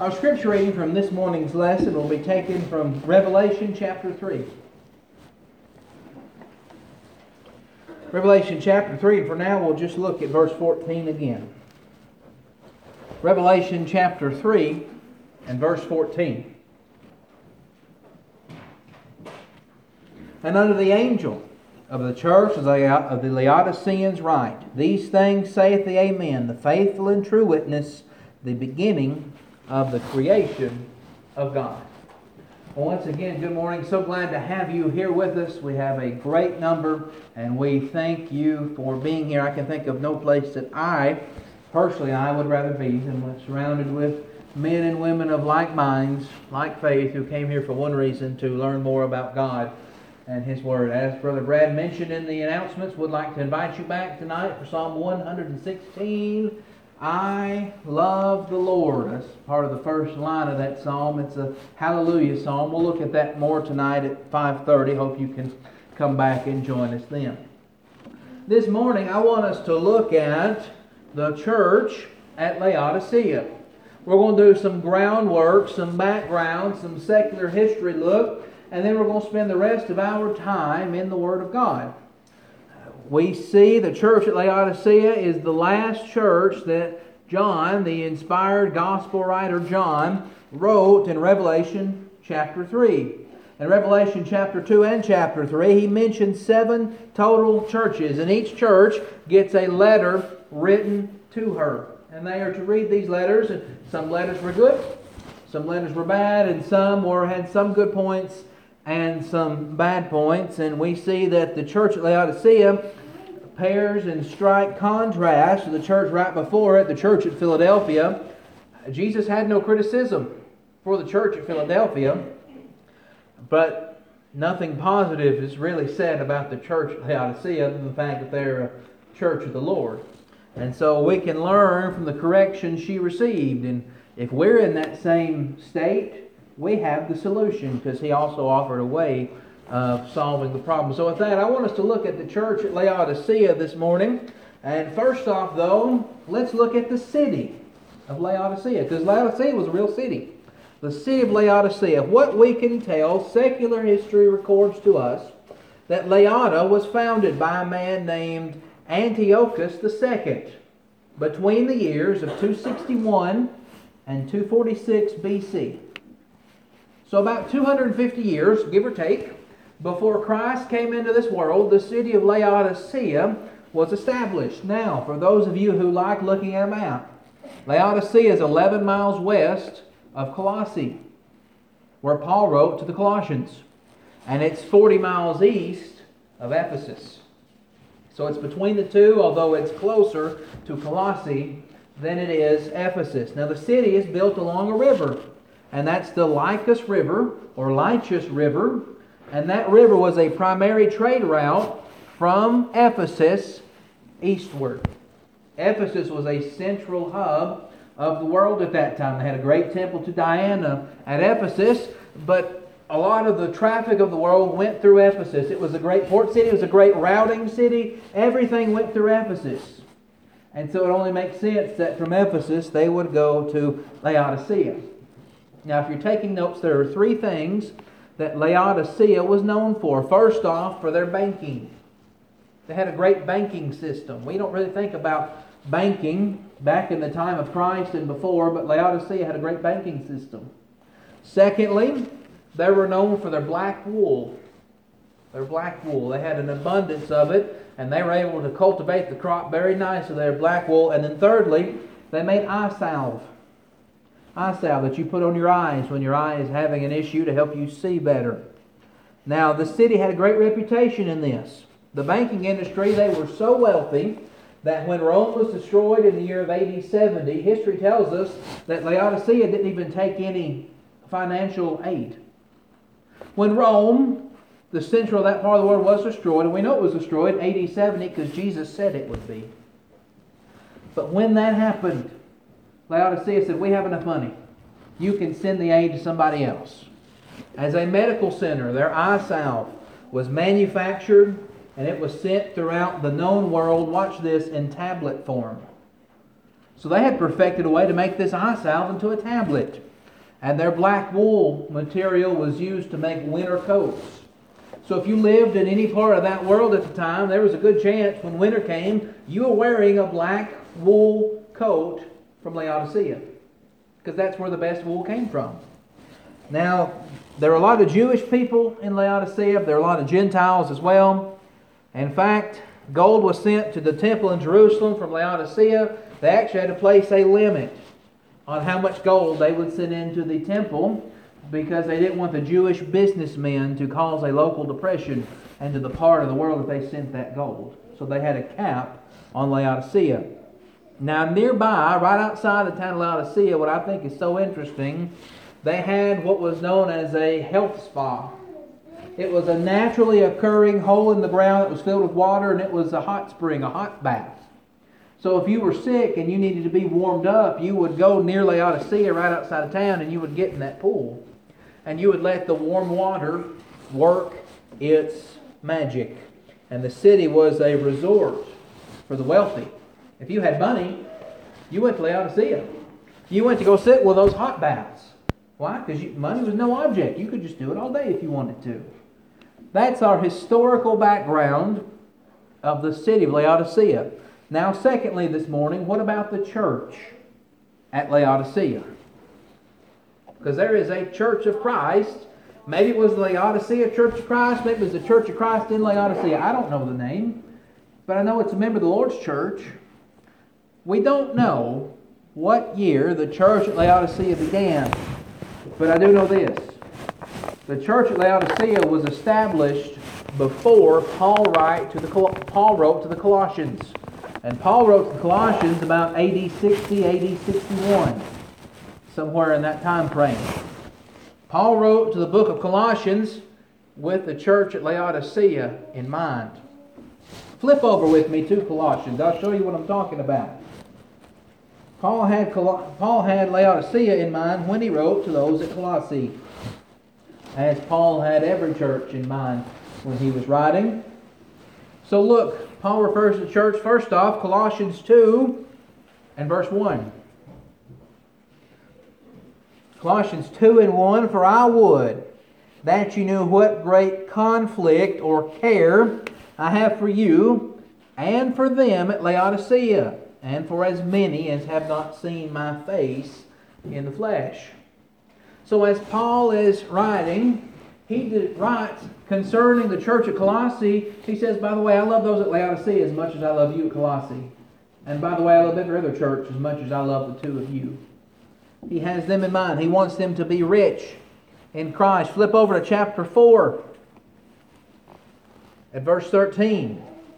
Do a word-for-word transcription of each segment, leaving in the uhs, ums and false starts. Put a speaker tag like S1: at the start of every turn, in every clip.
S1: Our scripture reading from this morning's lesson will be taken from Revelation chapter three. Revelation chapter three, and for now we'll just look at verse fourteen again. Revelation chapter three and verse fourteen. And unto the angel of the church of the Laodiceans write, These things saith the Amen, the faithful and true witness, the beginning of the creation of God. Well, once again, good morning. So glad to have you here with us. We have a great number, and we thank you for being here. I can think of no place that I, personally, I would rather be than surrounded with men and women of like minds, like faith, who came here for one reason, to learn more about God and His Word. As Brother Brad mentioned in the announcements, would like to invite you back tonight for Psalm one sixteen. I love the Lord. That's part of the first line of that psalm. It's a hallelujah psalm. We'll look at that more tonight at five thirty. Hope you can come back and join us then. This morning I want us to look at the church at Laodicea. We're going to do some groundwork, some background, some secular history look, and then we're going to spend the rest of our time in the Word of God. We see the church at Laodicea is the last church that John, the inspired gospel writer John, wrote in Revelation chapter three. In Revelation chapter two and chapter three, he mentions seven total churches, and each church gets a letter written to her. And they are to read these letters, and some letters were good, some letters were bad, and some were had some good points and some bad points. And we see that the church at Laodicea pairs and strike contrast to the church right before it, the church at Philadelphia. Jesus had no criticism for the church at Philadelphia, but nothing positive is really said about the church at Laodicea other than the fact that they're a church of the Lord. And so we can learn from the correction she received. And if we're in that same state, we have the solution, because he also offered a way of solving the problem. So with that, I want us to look at the church at Laodicea this morning. And first off, though, let's look at the city of Laodicea, because Laodicea was a real city. The city of Laodicea. What we can tell, secular history records to us that Laodicea was founded by a man named Antiochus the Second between the years of two sixty-one and two forty-six B C. So about two hundred fifty years, give or take, before Christ came into this world, the city of Laodicea was established. Now, for those of you who like looking at a map, Laodicea is eleven miles west of Colossae, where Paul wrote to the Colossians. And it's forty miles east of Ephesus. So it's between the two, although it's closer to Colossae than it is Ephesus. Now the city is built along a river, and that's the Lycus River, or Lychus River. And that river was a primary trade route from Ephesus eastward. Ephesus was a central hub of the world at that time. They had a great temple to Diana at Ephesus, but a lot of the traffic of the world went through Ephesus. It was a great port city. It was a great routing city. Everything went through Ephesus. And so it only makes sense that from Ephesus they would go to Laodicea. Now, if you're taking notes, there are three things that Laodicea was known for. First off, for their banking. They had a great banking system. We don't really think about banking back in the time of Christ and before, but Laodicea had a great banking system. Secondly, they were known for their black wool. Their black wool. They had an abundance of it, and they were able to cultivate the crop very nicely, their black wool. And then thirdly, they made eye salve. Eye salve that you put on your eyes when your eye is having an issue to help you see better. Now, the city had a great reputation in this. The banking industry, they were so wealthy that when Rome was destroyed in the year of A D seventy, history tells us that Laodicea didn't even take any financial aid. When Rome, the center of that part of the world, was destroyed, and we know it was destroyed in A D seventy because Jesus said it would be. But when that happened, Laodicea said, we have enough money. You can send the aid to somebody else. As a medical center, their eye salve was manufactured, and it was sent throughout the known world, watch this, in tablet form. So they had perfected a way to make this eye salve into a tablet. And their black wool material was used to make winter coats. So if you lived in any part of that world at the time, there was a good chance when winter came, you were wearing a black wool coat from Laodicea. Because that's where the best wool came from. Now, there are a lot of Jewish people in Laodicea. There are a lot of Gentiles as well. In fact, gold was sent to the temple in Jerusalem from Laodicea. They actually had to place a limit on how much gold they would send into the temple, because they didn't want the Jewish businessmen to cause a local depression into the part of the world that they sent that gold. So they had a cap on Laodicea. Now nearby, right outside the town of Laodicea, what I think is so interesting, they had what was known as a health spa. It was a naturally occurring hole in the ground that was filled with water, and it was a hot spring, a hot bath. So if you were sick and you needed to be warmed up, you would go near Laodicea right outside of town and you would get in that pool. And you would let the warm water work its magic. And the city was a resort for the wealthy. If you had money, you went to Laodicea. You went to go sit with those hot baths. Why? Because money was no object. You could just do it all day if you wanted to. That's our historical background of the city of Laodicea. Now, secondly, this morning, what about the church at Laodicea? Because there is a Church of Christ. Maybe it was the Laodicea Church of Christ. Maybe it was the Church of Christ in Laodicea. I don't know the name. But I know it's a member of the Lord's church. We don't know what year the church at Laodicea began. But I do know this. The church at Laodicea was established before Paul, write to the, Paul wrote to the Colossians. And Paul wrote to the Colossians about A D sixty, A D sixty-one. Somewhere in that time frame. Paul wrote to the book of Colossians with the church at Laodicea in mind. Flip over with me to Colossians. I'll show you what I'm talking about. Paul had, Paul had Laodicea in mind when he wrote to those at Colossae, as Paul had every church in mind when he was writing. So look, Paul refers to the church first off, Colossians two and verse one. Colossians two and one, for I would that you knew what great conflict or care I have for you and for them at Laodicea, and for as many as have not seen my face in the flesh. So as Paul is writing, he writes concerning the church at Colossae. He says, by the way, I love those at Laodicea as much as I love you at Colossae. And by the way, I love every other church as much as I love the two of you. He has them in mind. He wants them to be rich in Christ. Flip over to chapter four at verse thirteen.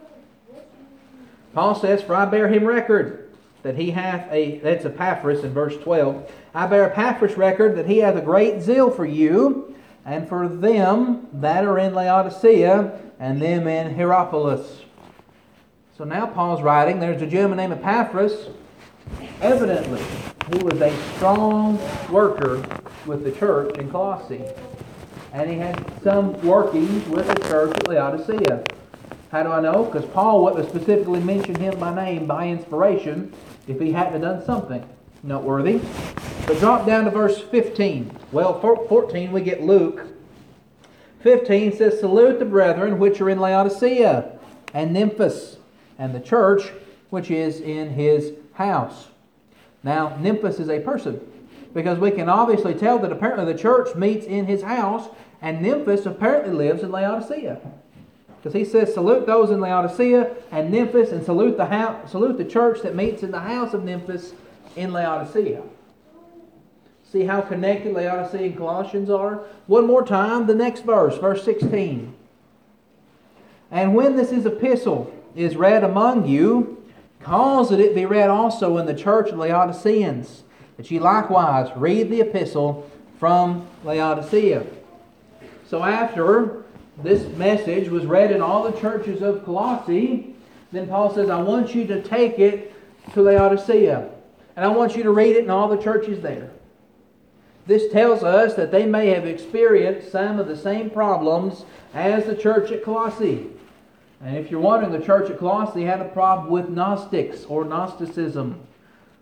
S1: Paul says, for I bear him record that he hath a, that's Epaphras in verse twelve. I bear Epaphras record that he hath a great zeal for you, and for them that are in Laodicea, and them in Hierapolis. So now Paul's writing, there's a gentleman named Epaphras, evidently, he was a strong worker with the church in Colossae. And he had some workings with the church at Laodicea. How do I know? Because Paul wouldn't have specifically mentioned him by name, by inspiration, if he hadn't done something noteworthy. But drop down to verse fifteen. Well, fourteen we get Luke. fifteen says, salute the brethren which are in Laodicea, and Nymphas, and the church which is in his house. Now, Nymphas is a person, because we can obviously tell that apparently the church meets in his house, and Nymphas apparently lives in Laodicea. Because he says, salute those in Laodicea and Nymphas, and salute the house, salute the church that meets in the house of Nymphas in Laodicea. See how connected Laodicea and Colossians are? One more time, the next verse, verse sixteen. And when this is epistle is read among you, cause that it be read also in the church of Laodiceans, that ye likewise read the epistle from Laodicea. So after this message was read in all the churches of Colossae, then Paul says, I want you to take it to Laodicea. And I want you to read it in all the churches there. This tells us that they may have experienced some of the same problems as the church at Colossae. And if you're wondering, the church at Colossae had a problem with Gnostics or Gnosticism.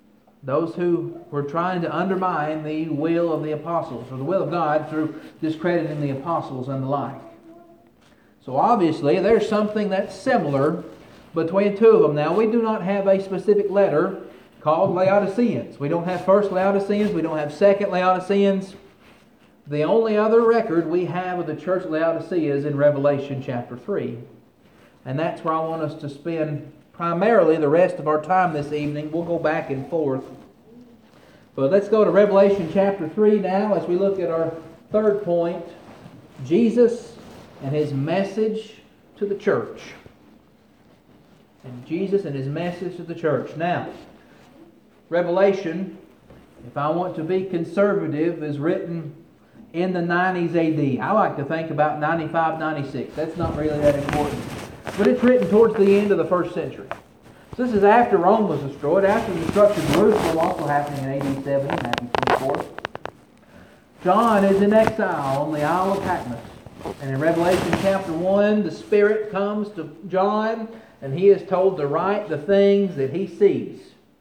S1: those who were trying to undermine the will of the apostles, or the will of God, through discrediting the apostles and the like. So obviously there's something that's similar between two of them. Now, we do not have a specific letter called Laodiceans. We don't have first Laodiceans. We don't have second Laodiceans. The only other record we have of the church of Laodicea is in Revelation chapter three. And that's where I want us to spend primarily the rest of our time this evening. We'll go back and forth. But let's go to Revelation chapter three now as we look at our third point, Jesus and His message to the church. And Jesus and His message to the church. Now, Revelation, if I want to be conservative, is written in the nineties A D. I like to think about ninety-five, ninety-six. That's not really that important. But it's written towards the end of the first century. So this is after Rome was destroyed, after the destruction of Jerusalem, also happening in A D seventy, Matthew twenty-four. John is in exile on the Isle of Patmos. And in Revelation chapter one, the Spirit comes to John, and he is told to write the things that he sees.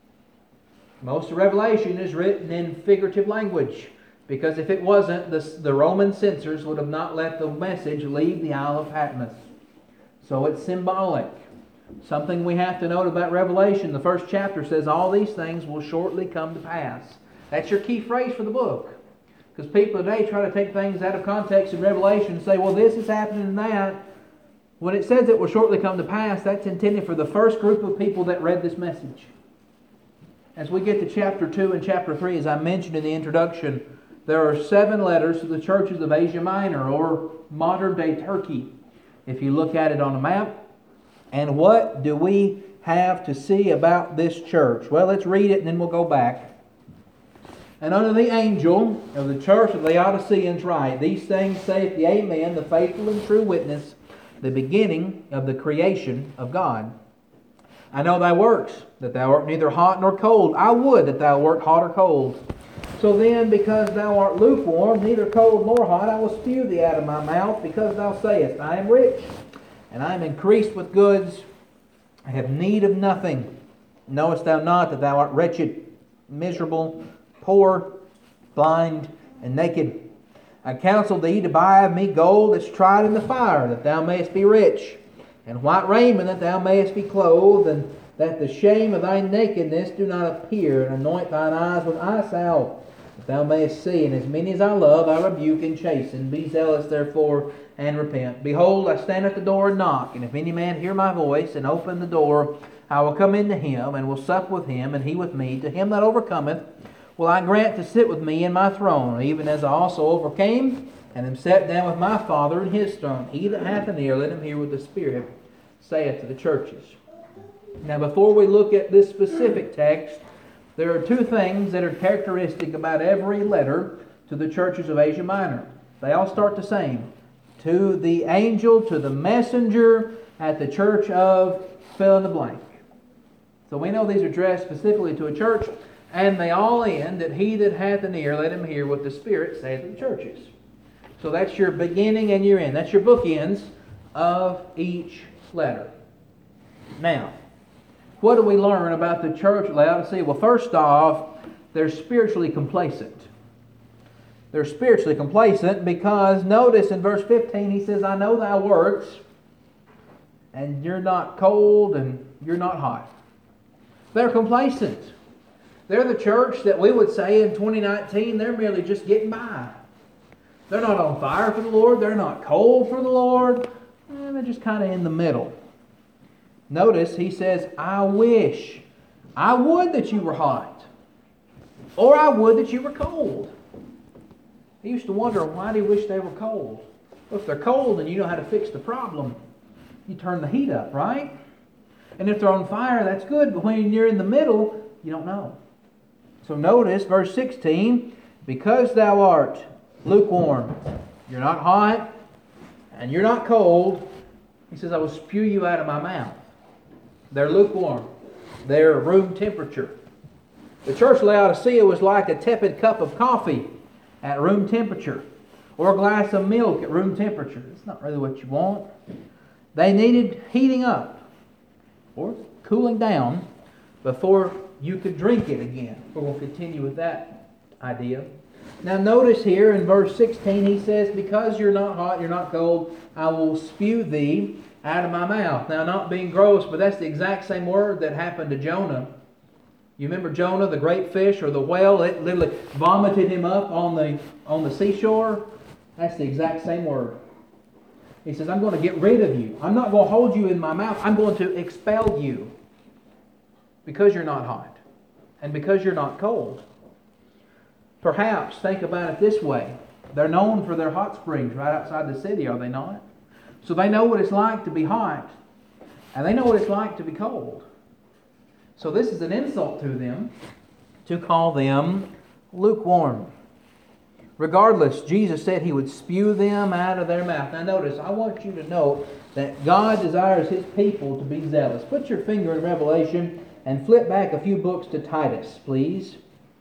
S1: Most of Revelation is written in figurative language, because if it wasn't, the, the Roman censors would have not let the message leave the Isle of Patmos. So it's symbolic. Something we have to note about Revelation, the first chapter says all these things will shortly come to pass. That's your key phrase for the book. Because people today try to take things out of context in Revelation and say, well, this is happening and that. When it says it will shortly come to pass, that's intended for the first group of people that read this message. As we get to chapter two and chapter three, as I mentioned in the introduction, there are seven letters to the churches of Asia Minor, or modern-day Turkey, if you look at it on a map. And what do we have to see about this church? Well, let's read it and then we'll go back. And unto the angel of the church of Laodiceans write, These things saith the Amen, the faithful and true witness, the beginning of the creation of God. I know thy works, that thou art neither hot nor cold. I would that thou wert hot or cold. So then, because thou art lukewarm, neither cold nor hot, I will spew thee out of my mouth, because thou sayest, I am rich, and I am increased with goods. I have need of nothing. Knowest thou not that thou art wretched, miserable, poor, blind, and naked? I counsel thee to buy of me gold that's tried in the fire, that thou mayest be rich, and white raiment, that thou mayest be clothed, and that the shame of thy nakedness do not appear, and anoint thine eyes with eye salve, that thou mayest see. And as many as I love, I rebuke and chasten. Be zealous, therefore, and repent. Behold, I stand at the door and knock, and if any man hear my voice, and open the door, I will come into him, and will sup with him, and he with me. To him that overcometh will I grant to sit with me in my throne, even as I also overcame, and am set down with my Father in His throne. He that hath an ear, let him hear what the Spirit saith to the churches. Now, before we look at this specific text, there are two things that are characteristic about every letter to the churches of Asia Minor. They all start the same. To the angel, to the messenger at the church of fill in the blank. So we know these are addressed specifically to a church, and they all end that he that hath an ear, let him hear what the Spirit saith to the churches. So that's your beginning and your end. That's your bookends of each letter. Now, what do we learn about the church at Laodicea? Well, first off, they're spiritually complacent. They're spiritually complacent because notice in verse fifteen, he says, I know thy works, and you're not cold and you're not hot. They're complacent. They're the church that we would say in twenty nineteen, they're merely just getting by. They're not on fire for the Lord. They're not cold for the Lord. And they're just kind of in the middle. Notice he says, I wish, I would that you were hot, or I would that you were cold. He used to wonder, why do you wish they were cold? Well, if they're cold, then you know how to fix the problem. You turn the heat up, right? And if they're on fire, that's good, but when you're in the middle, you don't know. So notice verse sixteen, because thou art lukewarm, you're not hot, and you're not cold, he says, I will spew you out of my mouth. They're lukewarm. They're room temperature. The church of Laodicea was like a tepid cup of coffee at room temperature, or a glass of milk at room temperature. It's not really what you want. They needed heating up or cooling down before you could drink it again. But we'll continue with that idea. Now notice here in verse sixteen, he says, because you're not hot, you're not cold, I will spew thee out of my mouth. Now, not being gross, but that's the exact same word that happened to Jonah. You remember Jonah, the great fish, or the whale? It literally vomited him up on the, on the seashore. That's the exact same word. He says, I'm going to get rid of you. I'm not going to hold you in my mouth. I'm going to expel you because you're not hot and because you're not cold. Perhaps, think about it this way. They're known for their hot springs right outside the city, are they not? So they know what it's like to be hot, and they know what it's like to be cold. So this is an insult to them to call them lukewarm. Regardless, Jesus said He would spew them out of their mouth. Now notice, I want you to note that God desires His people to be zealous. Put your finger in Revelation and flip back a few books to Titus, please.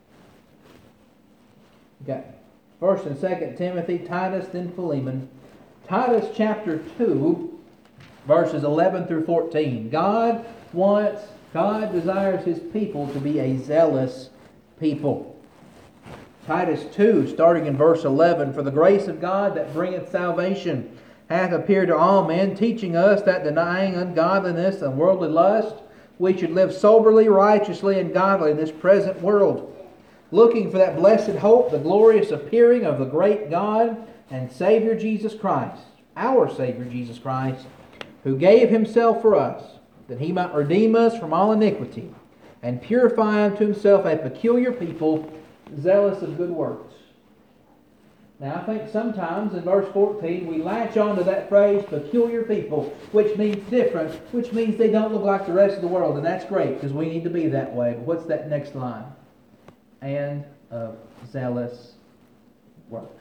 S1: Okay. First and Second Timothy, Titus, then Philemon. Titus chapter two, verses eleven through fourteen. God wants, God desires His people to be a zealous people. Titus two, starting in verse eleven. For the grace of God that bringeth salvation hath appeared to all men, teaching us that denying ungodliness and worldly lust, we should live soberly, righteously, and godly in this present world, looking for that blessed hope, the glorious appearing of the great God and Savior Jesus Christ, our Savior Jesus Christ, who gave Himself for us, that He might redeem us from all iniquity, and purify unto Himself a peculiar people, zealous of good works. Now I think sometimes in verse fourteen we latch on to that phrase, peculiar people, which means different, which means they don't look like the rest of the world, and that's great, because we need to be that way. But what's that next line? And of zealous works.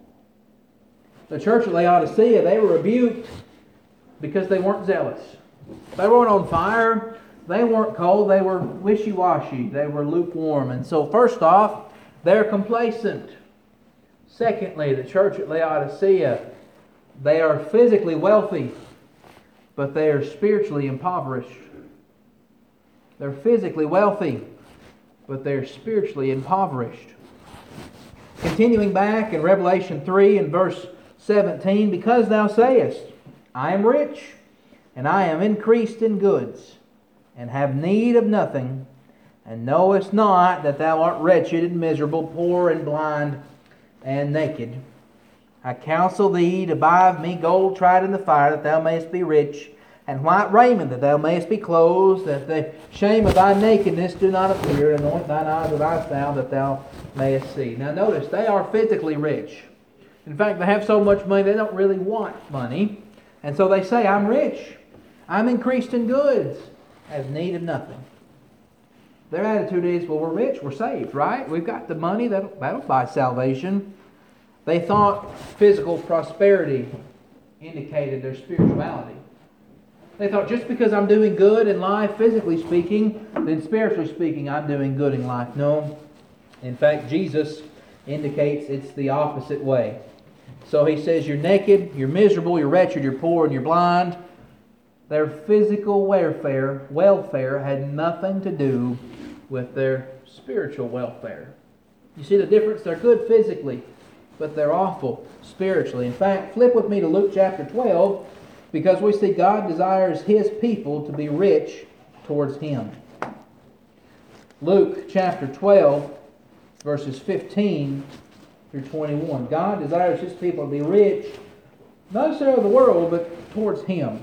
S1: The church at Laodicea, they were rebuked because they weren't zealous. They weren't on fire. They weren't cold. They were wishy-washy. They were lukewarm. And so first off, they're complacent. Secondly, the church at Laodicea, they are physically wealthy, but they are spiritually impoverished. They're physically wealthy, but they're spiritually impoverished. Continuing back in Revelation three and verse seventeen, because thou sayest, I am rich, and I am increased in goods, and have need of nothing, and knowest not that thou art wretched and miserable, poor and blind and naked. I counsel thee to buy of me gold tried in the fire, that thou mayest be rich, and white raiment, that thou mayest be clothed, that the shame of thy nakedness do not appear, and anoint thine eyes with eye salve, that thou mayest see. Now notice, they are physically rich. In fact, they have so much money, they don't really want money. And so they say, I'm rich. I'm increased in goods. I have need of nothing. Their attitude is, well, we're rich, we're saved, right? We've got the money, that'll, that'll buy salvation. They thought physical prosperity indicated their spirituality. They thought, just because I'm doing good in life, physically speaking, then spiritually speaking, I'm doing good in life. No. In fact, Jesus indicates it's the opposite way. So He says, you're naked, you're miserable, you're wretched, you're poor, and you're blind. Their physical welfare, welfare had nothing to do with their spiritual welfare. You see the difference? They're good physically, but they're awful spiritually. In fact, flip with me to Luke chapter twelve, because we see God desires His people to be rich towards Him. Luke chapter twelve, verses fifteen through twenty-one. God desires His people to be rich, not necessarily the world, but towards Him.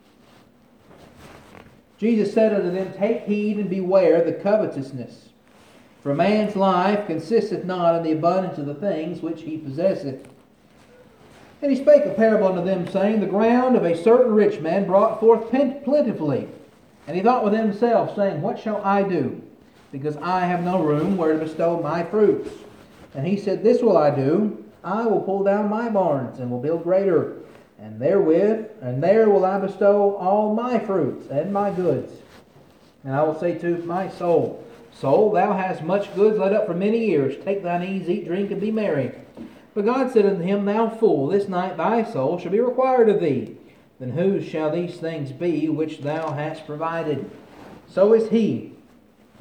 S1: Jesus said unto them, take heed and beware the covetousness. For a man's life consisteth not in the abundance of the things which he possesseth. And He spake a parable unto them, saying, the ground of a certain rich man brought forth plentifully. And he thought with himself, saying, what shall I do? Because I have no room where to bestow my fruits. And he said, this will I do. I will pull down my barns, and will build greater. And therewith, and there will I bestow all my fruits and my goods. And I will say to my soul, soul, thou hast much goods laid up for many years. Take thine ease, eat, drink, and be merry. But God said unto him, thou fool, this night thy soul shall be required of thee. Then whose shall these things be which thou hast provided? So is he.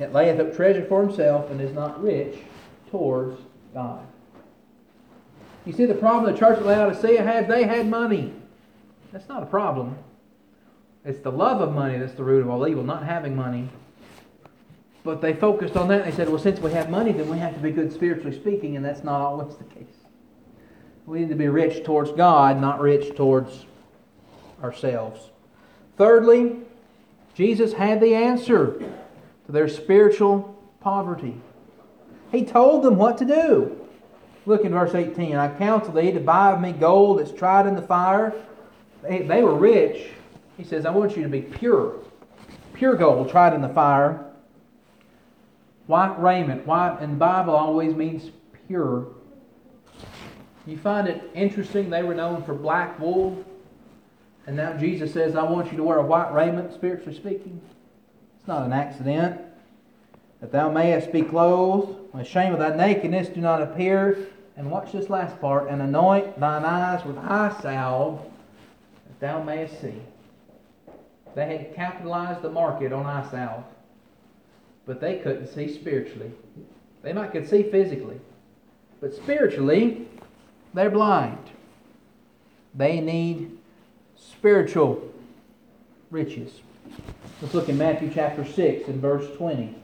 S1: Yet layeth up treasure for himself, and is not rich towards God. You see the problem the church at Laodicea had? They had money. That's not a problem. It's the love of money that's the root of all evil, not having money. But they focused on that and they said, well, since we have money, then we have to be good spiritually speaking, and that's not always the case. We need to be rich towards God, not rich towards ourselves. Thirdly, Jesus had the answer to their spiritual poverty. He told them what to do. Look in verse eighteen. I counsel thee to buy of me gold that's tried in the fire. They, they were rich. He says, I want you to be pure. Pure gold tried in the fire. White raiment. White in the Bible always means pure. You find it interesting they were known for black wool. And now Jesus says, I want you to wear a white raiment, spiritually speaking. It's not an accident. That thou mayest be clothed. When the shame of thy nakedness do not appear. And watch this last part. And anoint thine eyes with eye salve, that thou mayest see. They had capitalized the market on eye salve. But they couldn't see spiritually. They might could see physically. But spiritually, they're blind. They need spiritual riches. Let's look in Matthew chapter six and verse twenty.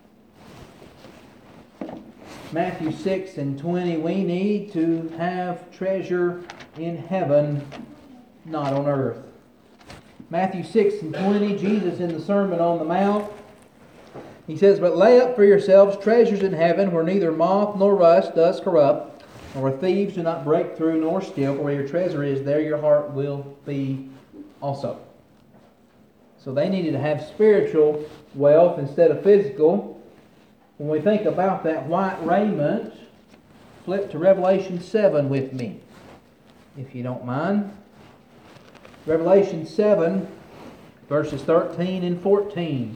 S1: Matthew six and twenty, we need to have treasure in heaven, not on earth. Matthew six and twenty, Jesus in the Sermon on the Mount, he says, but lay up for yourselves treasures in heaven, where neither moth nor rust does corrupt, and where thieves do not break through nor steal. For where your treasure is, there your heart will be also. So they needed to have spiritual wealth instead of physical. When we think about that white raiment, flip to Revelation seven with me, if you don't mind. Revelation seven, verses thirteen and fourteen.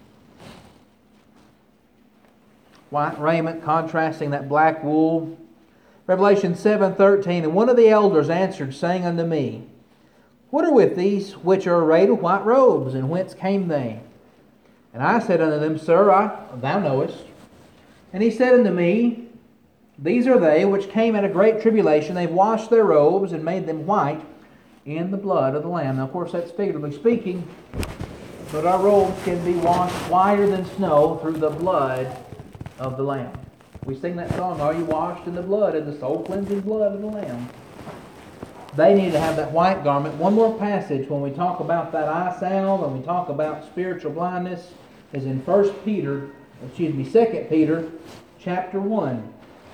S1: White raiment contrasting that black wool. Revelation seven thirteen. And one of the elders answered, saying unto me, what are with these which are arrayed with white robes, and whence came they? And I said unto them, Sir, I, thou knowest. And he said unto me, these are they which came at a great tribulation. They've washed their robes and made them white in the blood of the Lamb. Now, of course, that's figuratively speaking, but our robes can be washed whiter than snow through the blood of the Lamb. We sing that song, Are you washed in the blood, in the soul-cleansing blood of the Lamb? They need to have that white garment. One more passage when we talk about that eye salve and we talk about spiritual blindness is in First Peter, excuse me, Second Peter chapter one.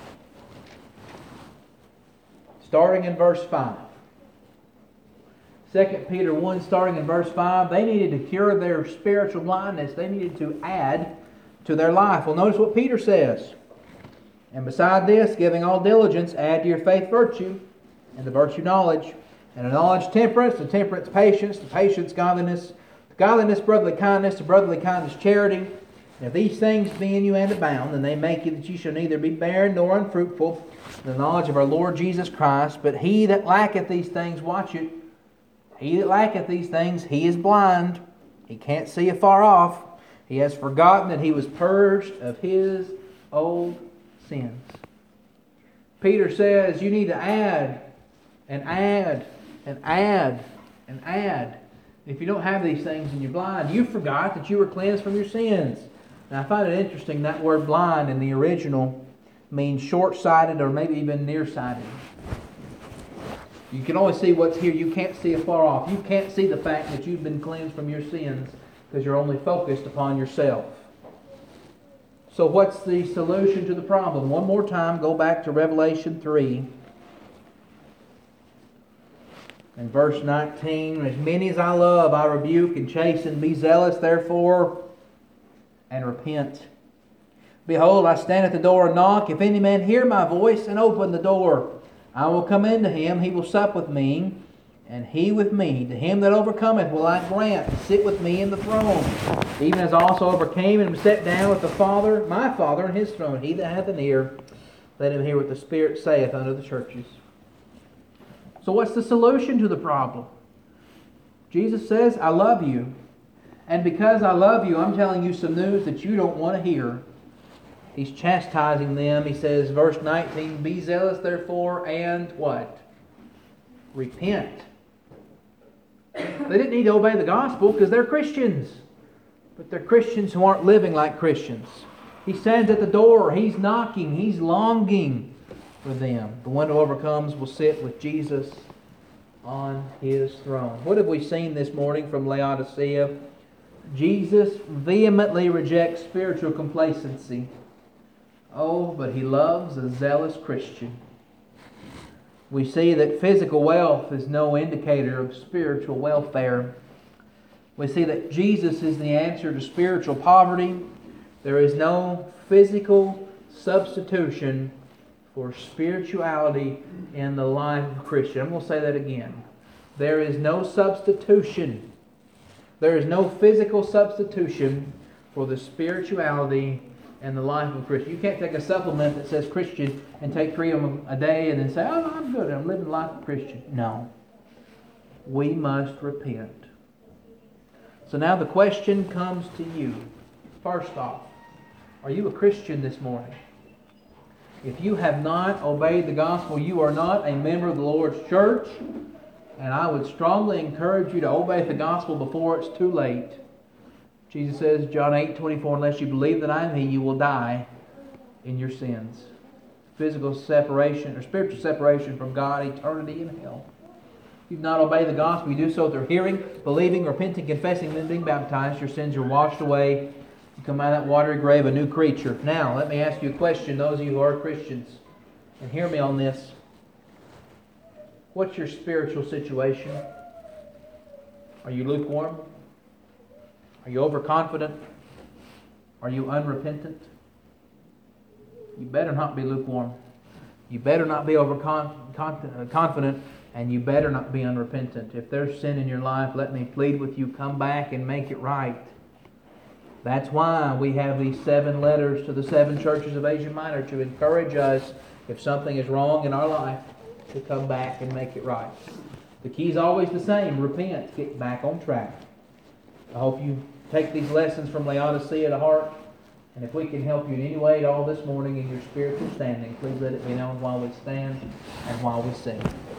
S1: Starting in verse five. Second Peter one, starting in verse five, they needed to cure their spiritual blindness. They needed to add to their life. Well, notice what Peter says. And beside this, giving all diligence, add to your faith virtue, and to virtue knowledge, and to knowledge temperance, to temperance patience, to patience godliness, to godliness brotherly kindness, to brotherly kindness charity. And if these things be in you and abound, then they make you that ye shall neither be barren nor unfruitful in the knowledge of our Lord Jesus Christ. But he that lacketh these things, watch it, he that lacketh these things, he is blind. He can't see afar off. He has forgotten that he was purged of his old sins. Peter says you need to add and add and add and add. If you don't have these things and you're blind, you forgot that you were cleansed from your sins. Now I find it interesting that word blind in the original means short-sighted or maybe even nearsighted. You can only see what's here. You can't see afar off. You can't see the fact that you've been cleansed from your sins because you're only focused upon yourself. So what's the solution to the problem? One more time, go back to Revelation three. In verse nineteen, as many as I love, I rebuke and chasten. Be zealous, therefore, and repent. Behold, I stand at the door and knock. If any man hear my voice and open the door, I will come into him. He will sup with me, and he with me. To him that overcometh will I grant to sit with me in the throne, even as I also overcame and sat down with the Father, my Father, in his throne. He that hath an ear, let him hear what the Spirit saith unto the churches. So what's the solution to the problem? Jesus says, I love you. And because I love you, I'm telling you some news that you don't want to hear. He's chastising them. He says, verse nineteen, be zealous therefore, and what? Repent. They didn't need to obey the gospel because they're Christians. But they're Christians who aren't living like Christians. He stands at the door. He's knocking. He's longing for them. The one who overcomes will sit with Jesus on His throne. What have we seen this morning from Laodicea? Jesus vehemently rejects spiritual complacency. Oh, but He loves a zealous Christian. We see that physical wealth is no indicator of spiritual welfare. We see that Jesus is the answer to spiritual poverty. There is no physical substitution for spirituality in the life of a Christian. I'm going to say that again. There is no substitution. There is no physical substitution for the spirituality in the life of a Christian. You can't take a supplement that says Christian and take three of them a day and then say, oh, I'm good, I'm living the life of a Christian. No. We must repent. So now the question comes to you. First off, are you a Christian this morning? If you have not obeyed the gospel, you are not a member of the Lord's church. And I would strongly encourage you to obey the gospel before it's too late. Jesus says, John eight twenty-four, unless you believe that I am He, you will die in your sins. Physical separation or spiritual separation from God, eternity in hell. If you've not obeyed the gospel, you do so through hearing, believing, repenting, confessing, then being baptized. Your sins are washed away. You come out of that watery grave a new creature. Now, let me ask you a question, those of you who are Christians, and hear me on this. What's your spiritual situation? Are you lukewarm? Are you overconfident? Are you unrepentant? You better not be lukewarm. You better not be overconfident, and you better not be unrepentant. If there's sin in your life, let me plead with you, come back and make it right. That's why we have these seven letters to the seven churches of Asia Minor, to encourage us, if something is wrong in our life, to come back and make it right. The key is always the same. Repent. Get back on track. I hope you take these lessons from Laodicea to heart. And if we can help you in any way at all this morning in your spiritual standing, please let it be known while we stand and while we sing.